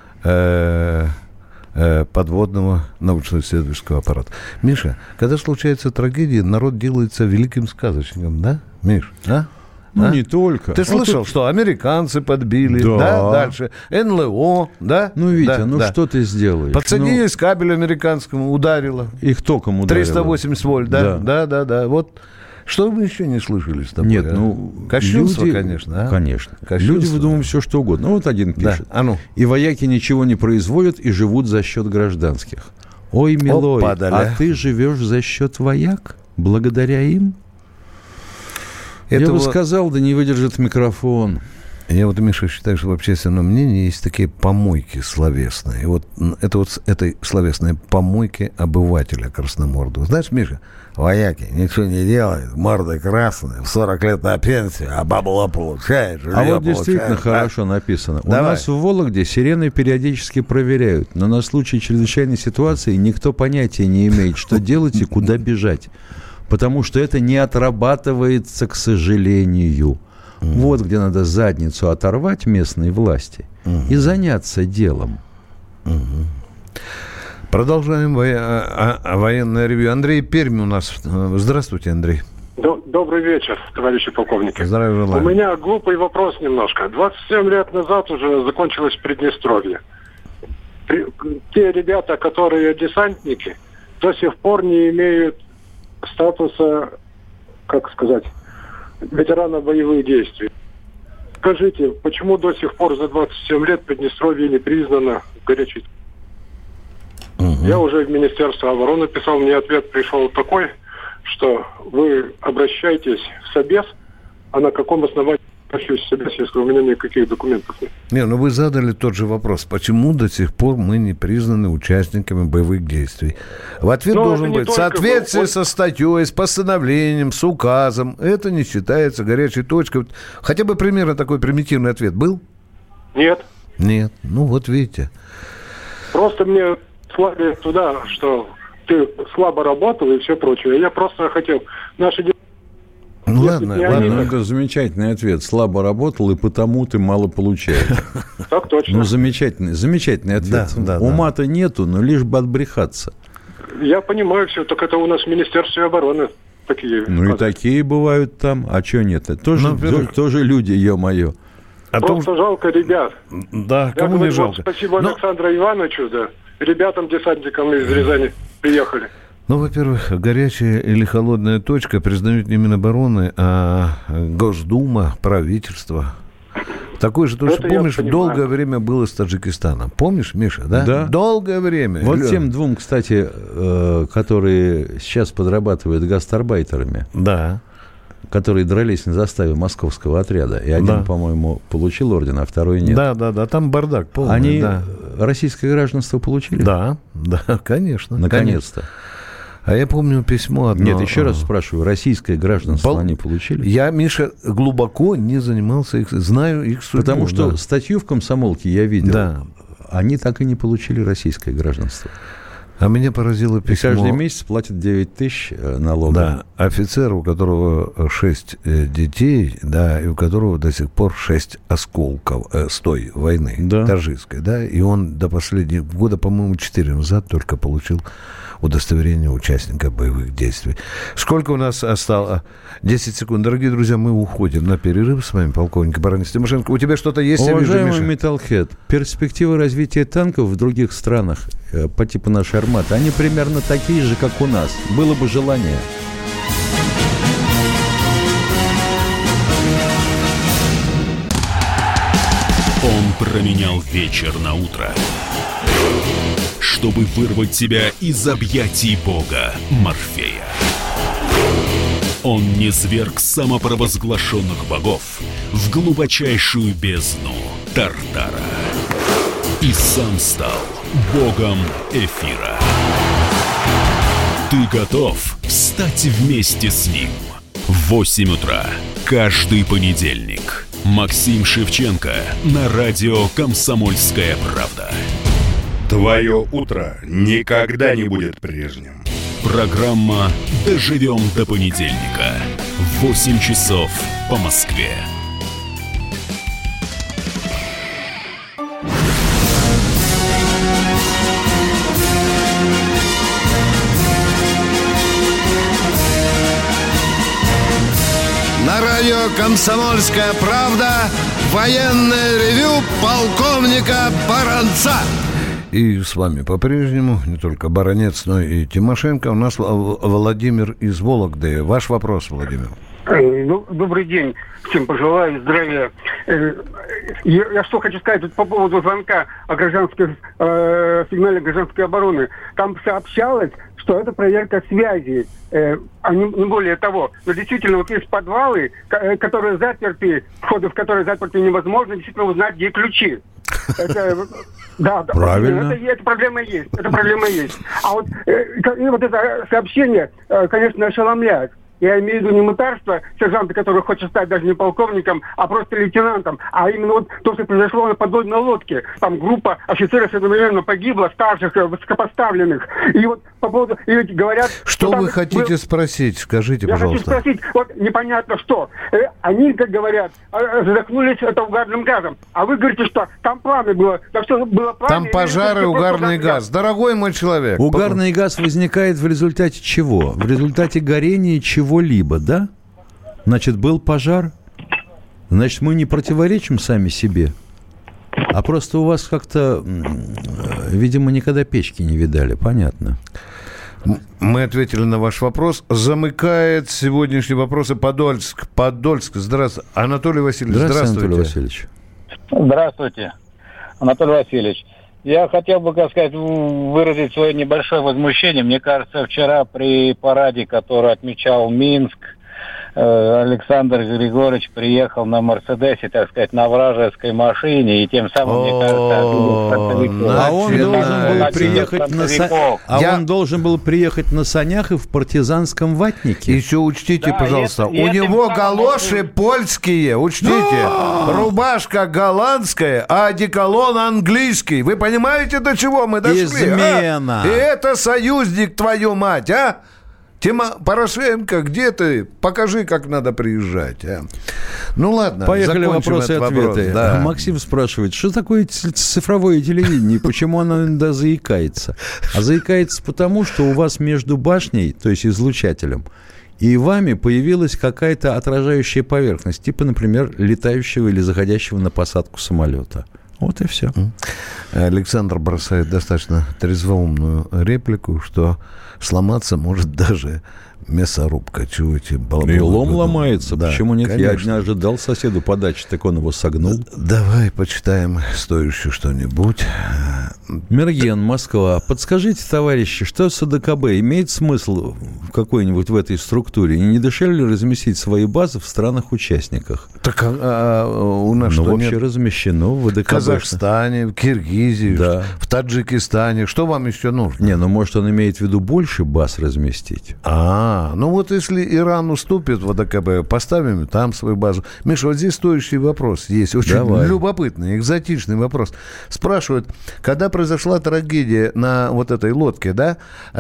C: э, э, подводного научно-исследовательского аппарата. Миша, когда случается трагедия, народ делается великим сказочником, да, Миш? А?
D: Ну,
C: а?
D: не только.
C: Ты слышал, вот что американцы подбили, да, да дальше, эн эл о, да?
D: Ну, Витя,
C: да,
D: ну
C: да.
D: что ты сделаешь?
C: Подсоединились ну, к кабелю американскому, ударило.
D: Их током ударило.
C: триста восемьдесят вольт, да, да, да, да, да. Вот что вы еще не слышали с тобой?
D: Нет,
C: а?
D: ну...
C: Кощунство,
D: люди,
C: конечно. А?
D: Конечно.
C: Кощунство.
D: Люди выдумывают все, что угодно. Ну, вот один пишет.
C: Да. А ну.
D: И вояки ничего не производят и живут за счет гражданских. Ой, милой,
C: Опа,
D: а ты живешь за счет вояк? Благодаря им? Это Я бы вот... сказал, да не выдержит микрофон.
C: Я вот, Миша, считаю, что в общественном мнении есть такие помойки словесные. И вот это вот с этой словесной помойки обывателя красномордого. Знаешь, Миша, вояки ничего не делают, морда красная, в сорок лет на пенсию, а бабло получает, жилье
D: А вот
C: получает.
D: действительно хорошо написано.
C: Давай.
D: У нас в Вологде сирены периодически проверяют, но на случай чрезвычайной ситуации никто понятия не имеет, что делать и куда бежать. Потому что это не отрабатывается, к сожалению. Mm-hmm. Вот где надо задницу оторвать местной власти mm-hmm. и заняться делом.
C: Mm-hmm. Продолжаем во... а, а, военное ревью. Андрей Пермь у нас. Здравствуйте, Андрей.
R: Добрый вечер, товарищи полковники.
C: Здравия желаю.
R: У меня глупый вопрос немножко. двадцать семь лет назад уже закончилось Приднестровье. При... Те ребята, которые десантники, до сих пор не имеют статуса, как сказать, ветерана боевых действий. Скажите, почему до сих пор за двадцать семь лет Приднестровье не признано горячей? Угу. Я уже в Министерство обороны писал, мне ответ пришел такой, что вы обращаетесь в Собес, а на каком основании обращаюсь в Собес, если у меня никаких документов нет?
C: Не, ну вы задали тот же вопрос. Почему до сих пор мы не признаны участниками боевых действий? В ответ Но должен быть соответствие со статьей, с постановлением, с указом. Это не считается горячей точкой. Хотя бы примерно такой примитивный ответ был?
R: Нет.
C: Нет. Ну вот видите.
R: Просто мне слали туда, что ты слабо работал и все прочее. Я просто хотел... Наши
C: Ну, ладно, ладно.
D: Ну, это замечательный ответ. Слабо работал, и потому ты мало получаешь.
R: Так точно.
D: Ну, замечательный, замечательный ответ.
C: Да, да,
D: Ума-то да. нету, но лишь бы отбрехаться.
R: Я понимаю все, так это у нас в Министерстве обороны такие.
D: Ну, и такие бывают там. А что нет? Это тоже, ну, тоже, тоже люди, ё-моё.
R: А Просто том... жалко ребят.
C: Да,
R: Я
C: кому
R: говорю,
C: не жалко.
R: Спасибо
C: но...
R: Александру Ивановичу, да. Ребятам, десантникам из Рязани приехали.
C: Ну, во-первых, горячая или холодная точка признают не Минобороны, а Госдума, правительство. Такое же, то, что, помнишь, долгое время было с Таджикистаном. Помнишь, Миша, да?
D: Да.
C: Долгое время.
D: Вот
C: Лё...
D: тем двум, кстати, которые сейчас подрабатывают гастарбайтерами.
C: Да.
D: Которые дрались на заставе московского отряда. И один, да. по-моему, получил орден, а второй нет.
C: Да, да, да. Там бардак полный.
D: Они
C: да.
D: российское гражданство получили?
C: Да, да, конечно.
D: Наконец-то.
C: Конечно. А я помню письмо одно...
D: Нет, еще раз спрашиваю, российское гражданство Пол... они получили?
C: Я, Миша, глубоко не занимался их, знаю их судьбу.
D: Потому что
C: да.
D: статью в «Комсомолке» я видел.
C: Да.
D: Они так и не получили российское гражданство.
C: А меня поразило письмо...
D: И каждый месяц платят девять тысяч налогов.
C: Да, офицер, у которого шесть детей, да, и у которого до сих пор шесть осколков э, с той войны, да. таджикской, да, и он до последнего года, по-моему, четыре назад только получил удостоверение участника боевых действий. Сколько у нас осталось? десять секунд. Дорогие друзья, мы уходим на перерыв с вами, полковник Баранец Тимошенко. У тебя что-то есть?
D: Уважаемый Металлхед, перспективы развития танков в других странах по типу нашей арматы, они примерно такие же, как у нас. Было бы желание.
H: Он променял вечер на утро, чтобы вырвать тебя из объятий бога Морфея. Он низвергг самопровозглашенных богов в глубочайшую бездну Тартара и сам стал богом эфира. Ты готов встать вместе с ним? В восемь утра каждый понедельник. Максим Шевченко на радио «Комсомольская правда».
A: Твое утро никогда не будет прежним.
H: Программа «Доживем до понедельника». В восемь часов по Москве.
A: На радио «Комсомольская правда» военное ревю полковника Баранца.
C: И с вами по-прежнему не только Баранец, но и Тимошенко. У нас Владимир из Вологды. Ваш вопрос, Владимир.
S: Добрый день. Всем пожелаю здравия. Я что хочу сказать тут по поводу звонка о гражданской, э, сигнале гражданской обороны. Там сообщалось, что это проверка связи, э, а не, не более того. Но действительно, вот есть подвалы, которые заперты, входы в которые заперты невозможно, действительно узнать, где ключи. Это, да, правильно. Это, это проблема есть. Это проблема есть. А вот, э, и вот это сообщение, э, конечно, ошеломляет. Я имею в виду не мытарство сержанта, который хочет стать даже не полковником, а просто лейтенантом, а именно вот то, что произошло на подводной лодке. Там группа офицеров одновременно погибла, старших, высокопоставленных. И вот по поводу... И ведь говорят...
C: Что, что вы хотите был... спросить? Скажите,
S: я
C: пожалуйста.
S: Я хочу спросить, вот непонятно что. Они, как говорят, задохнулись это угарным газом. А вы говорите, что там пламя было. Так что было пламя...
C: Там пожар и угарный газ. Дорогой мой человек.
D: Угарный газ возникает в результате чего? В результате горения чего? Либо, да? Значит, был пожар. Значит, мы не противоречим сами себе. А просто у вас как-то, видимо, никогда печки не видали. Понятно.
C: Мы ответили на ваш вопрос. Замыкает сегодняшние вопросы Подольск. Подольск, здравствуйте. Анатолий Васильевич, здравствуйте.
D: Здравствуйте, Анатолий Васильевич.
T: Здравствуйте, Анатолий Васильевич. Я хотел бы, как сказать, выразить свое небольшое возмущение. Мне кажется, вчера при параде, который отмечал Минск, Александр Григорьевич приехал на Мерседесе, так сказать, на вражеской машине, и тем самым, мне кажется,
D: а он должен был приехать на са... а Я... он должен был приехать на санях и в партизанском ватнике.
C: Еще учтите, да, пожалуйста, если, у если него галоши может... польские, учтите, рубашка голландская, а одеколон английский. Вы понимаете, до чего мы дошли?
D: Измена.
C: А? И это союзник, твою мать, а? Тима Порошенко, где ты? Покажи, как надо приезжать. А? Ну ладно,
D: поехали вопросы и ответы. Вопрос, да. Максим спрашивает, что такое цифровое телевидение, почему оно иногда заикается? А заикается потому, что у вас между башней, то есть излучателем, и вами появилась какая-то отражающая поверхность, типа, например, летающего или заходящего на посадку самолета. Вот и все.
C: Александр бросает достаточно трезвоумную реплику, что сломаться может даже мясорубка. Чуете?
D: И лом ломается. Да, почему нет? Конечно. Я не ожидал соседу подачи, так он его согнул.
C: Давай почитаем стоящее что-нибудь.
D: Мерген, Москва. Подскажите, товарищи, что с АДКБ? Имеет смысл в какой-нибудь в этой структуре? Не дешевле разместить свои базы в странах-участниках?
C: Так а, а у нас
D: ну,
C: что,
D: вообще
C: нет?
D: размещено в АДКБ.
C: В Казахстане, в Киргизии, да. в Таджикистане. Что вам еще нужно?
D: Не, ну может он имеет в виду больше баз разместить?
C: А, ну вот если Иран уступит в АДКБ, поставим там свою базу. Миша, вот здесь стоящий вопрос есть. Очень Давай. любопытный, экзотичный вопрос. Спрашивают, когда произошла трагедия на вот этой лодке, да,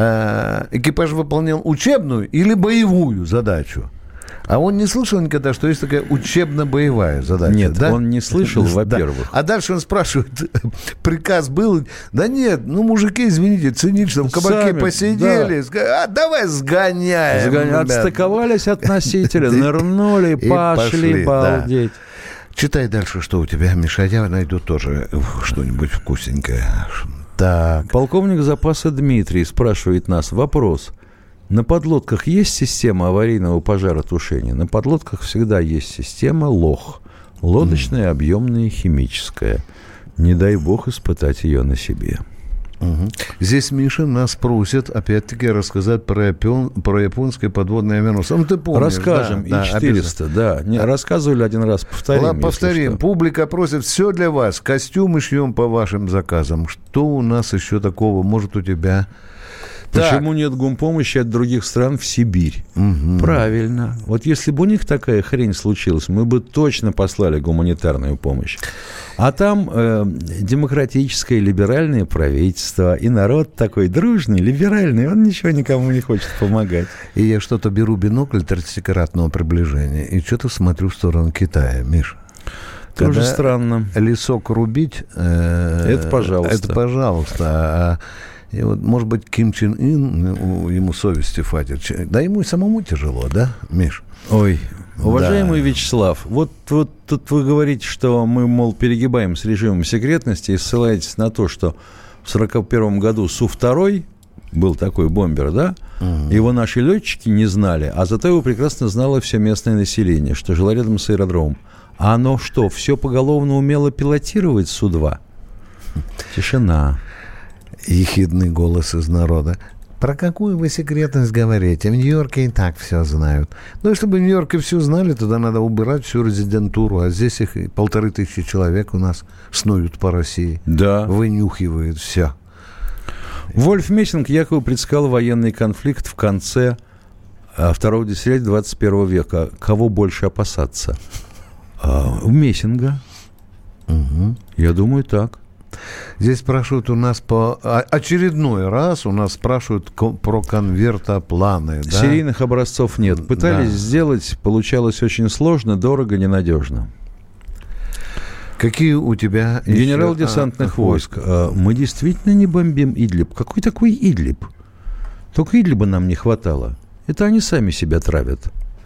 C: э, экипаж выполнял учебную или боевую задачу? А он не слышал никогда, что есть такая учебно-боевая задача?
D: Нет,
C: да?
D: он не слышал, во-первых.
C: Да. А дальше он спрашивает, приказ был? Да нет, ну, мужики, извините, цинично, в кабаке Сами, посидели. Да. А давай сгоняем.
D: Сгоняем. Отстыковались от носителя, нырнули, пошли, балдеть.
C: Читай дальше, что у тебя, Миша, я найду тоже что-нибудь вкусненькое. Так.
D: Полковник запаса Дмитрий спрашивает нас вопрос. На подлодках есть система аварийного пожаротушения? На подлодках всегда есть система ЛОХ. Лодочная, объемная, химическая. Не дай бог испытать ее на себе.
C: Угу. Здесь Миша нас просит, опять-таки, рассказать про, япон, про японское подводное авианосцы. Ну, ты помнишь.
D: Расскажем, да, И четыреста, да. Не, рассказывали один раз, повторим.
C: Ладно, повторим. Публика просит, все для вас. Костюмы шьем по вашим заказам. Что у нас еще такого? Может, у тебя...
D: Почему
C: так.
D: нет гумпомощи от других стран в Сибирь?
C: Угу.
D: Правильно. Вот если бы у них такая хрень случилась, мы бы точно послали гуманитарную помощь. А там э, демократическое, либеральное правительство, и народ такой дружный, либеральный, он ничего никому не хочет помогать.
C: И я что-то беру бинокль тридцатикратного приближения и что-то смотрю в сторону Китая, Миша.
D: Тоже
C: Когда
D: странно.
C: Лесок рубить... Э,
D: это пожалуйста.
C: Это пожалуйста. А, и вот, может быть, Ким Чен Ын, ему совести хватит. Да ему и самому тяжело, да, Миш?
D: Ой, уважаемый
C: да.
D: Вячеслав, вот, вот тут вы говорите, что мы, мол, перегибаем с режимом секретности и ссылаетесь на то, что в сорок первом году Су-два был такой бомбер, да? Угу. Его наши летчики не знали, а зато его прекрасно знало все местное население, что жило рядом с аэродромом. А оно что, все поголовно умело пилотировать Су-два? Тишина.
C: Ехидный голос из народа. Про какую вы секретность говорите? В Нью-Йорке и так все знают. Ну, и чтобы в Нью-Йорке все знали, тогда надо убирать всю резидентуру. А здесь их полторы тысячи человек у нас снуют по России.
D: Да.
C: Вынюхивают все.
D: Вольф Мессинг якобы предсказал военный конфликт в конце второго десятилетия двадцать первого века. Кого больше опасаться? Мессинга.
C: Угу.
D: Я думаю, так.
C: Здесь спрашивают у нас по... Очередной раз у нас спрашивают про конвертопланы. Да?
D: Серийных образцов нет. Пытались да. сделать, получалось очень сложно, дорого, ненадежно.
C: Какие у тебя...
D: Генерал еще... десантных а, войск. А, мы действительно не бомбим Идлиб. Какой такой Идлиб? Только Идлиба нам не хватало. Это они сами себя травят.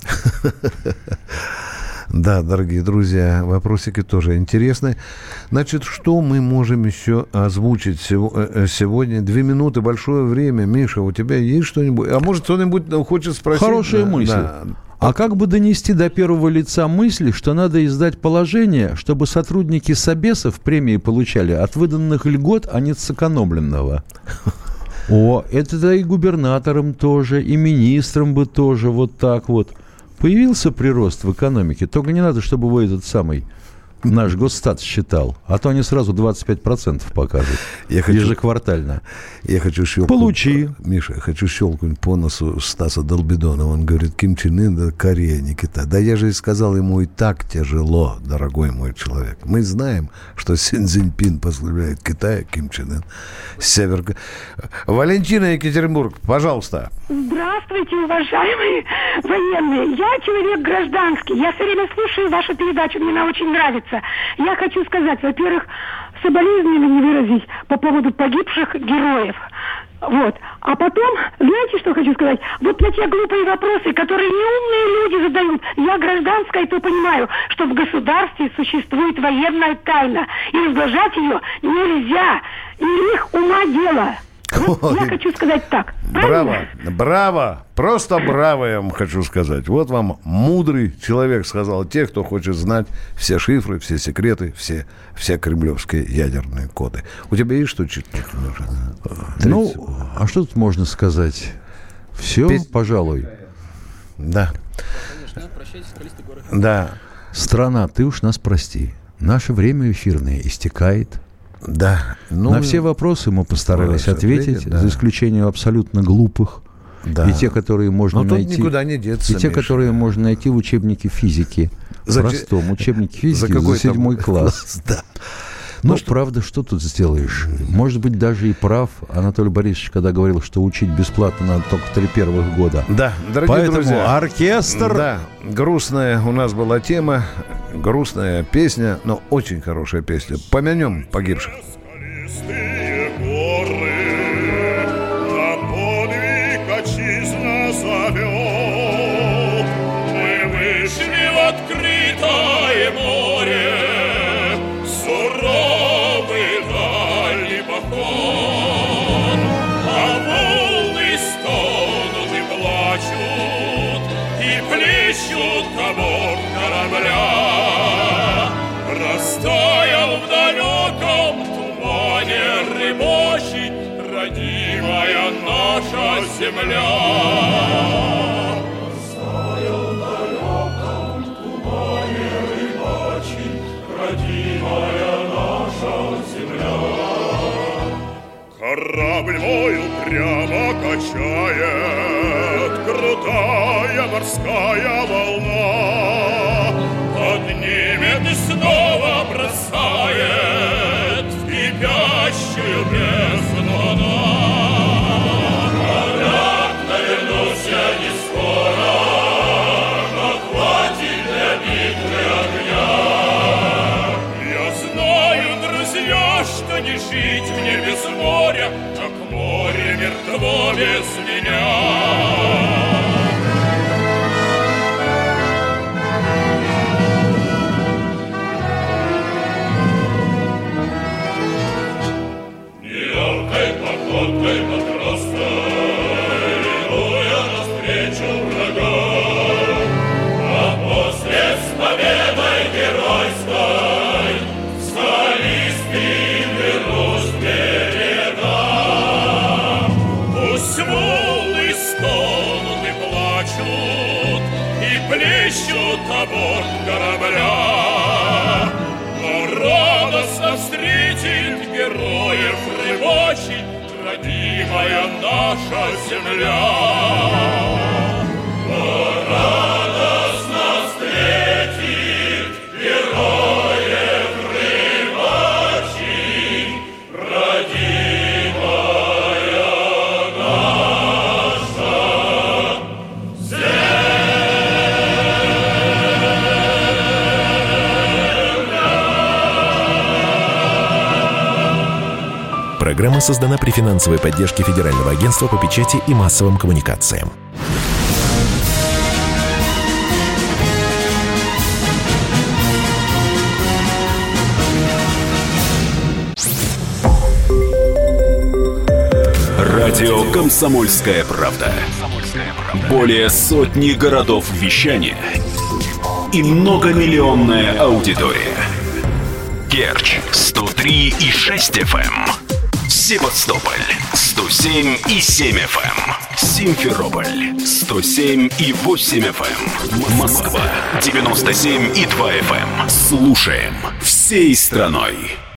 C: Да, дорогие друзья, вопросики тоже интересные. Значит, что мы можем еще озвучить сегодня? Две минуты, большое время. Миша, у тебя есть что-нибудь? А может, кто-нибудь хочет спросить?
D: Хорошая да, мысль. Да. А как бы донести до первого лица мысли, что надо издать положение, чтобы сотрудники Собесов премии получали от выданных льгот, а не от сэкономленного? О, это и губернаторам тоже, и министрам бы тоже вот так вот. Появился прирост в экономике, только не надо, чтобы его этот самый наш Госстат считал, а то они сразу двадцать пять процентов покажут я хочу, ежеквартально.
C: Я хочу щелкнуть.
D: Получи.
C: Миша, я хочу щелкнуть по носу Стаса Долбидонова. Он говорит, Ким Чен Ын, да Корея, не Китай. Да я же и сказал, ему и так тяжело, дорогой мой человек. Мы знаем, что Си Цзиньпин возглавляет Китай, Ким Чен Ын. Север... Валентина, Екатеринбург, пожалуйста.
U: Здравствуйте, уважаемые военные. Я человек гражданский. Я все время слушаю вашу передачу, мне она очень нравится. Я хочу сказать, во-первых, соболезнования не выразить по поводу погибших героев. Вот. А потом, знаете, что хочу сказать? Вот на те глупые вопросы, которые неумные люди задают. Я гражданская, то понимаю, что в государстве существует военная тайна. И разглашать ее нельзя. Не их ума дело. Вот Ой, я хочу сказать так.
C: Браво, браво, просто браво, я вам хочу сказать. Вот вам мудрый человек сказал. Те, кто хочет знать все шифры, все секреты, все, все кремлевские ядерные коды. У тебя есть что читать?
D: Ну, а что тут можно сказать? Все, Пес... пожалуй.
C: Да. Да.
D: Страна, ты уж нас прости. Наше время эфирное истекает.
C: Да. Ну,
D: на все вопросы мы постарались ответить, ответить да. за исключением абсолютно глупых. Да. И те, которые можно
C: Но
D: найти.
C: Никуда не деться,
D: и те,
C: Миша.
D: которые можно найти в учебнике физики.
C: За
D: простом учебнике физики за, за седьмой класс.
C: Да.
D: Ну, ну что... правда, что тут сделаешь? Может быть, даже и прав Анатолий Борисович, когда говорил, что учить бесплатно надо только три первых года.
C: Да, дорогие
D: Поэтому
C: друзья.
D: Оркестр.
C: Да, грустная у нас была тема, грустная песня, но очень хорошая песня. Помянем погибших.
V: Плещут на борт корабля.
E: земля. Стоял в далеком тумане рыбачий, родимая наша земля. Корабль мой упрямо качает крутая морская волна, поднимет и снова бросает в кипящую бездну она. Обратно вернусь я не скоро, но хватит для битвы огня. Я знаю, друзья, что не жить мне без моря, как море мертво без меня. Нелегкой походкой матросской иду я навстречу врага, а после с победой геройской скалистым вернусь к берегам. Пусть волны стонут и плачут, и плещут о борт корабля, но радостно встретит героев рыбачий родимая наша земля. Но радостно встретит героев рыбачий родимая наша земля.
V: Программа создана при финансовой поддержке Федерального агентства по печати и массовым коммуникациям.
H: Радио «Комсомольская правда». Более сотни городов вещания и многомиллионная аудитория. Керчь сто три и шесть эф эм, Севастополь сто семь и семь эф эм, Симферополь сто семь и восемь эф эм, Москва девяносто семь и два эф эм. Слушаем всей страной.